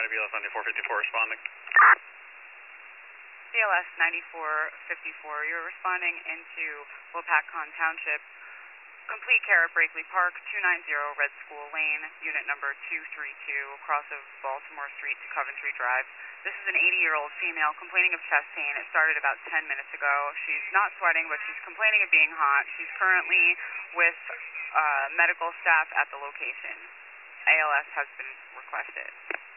BLS 9454 responding. BLS 9454, you're responding into Wapakon Township. Complete care at Brakely Park, 290 Red School Lane, unit number 232, across of Baltimore Street to Coventry Drive. This is an 80-year-old female complaining of chest pain. It started about 10 minutes ago. She's not sweating, but she's complaining of being hot. She's currently with medical staff at the location. ALS has been requested.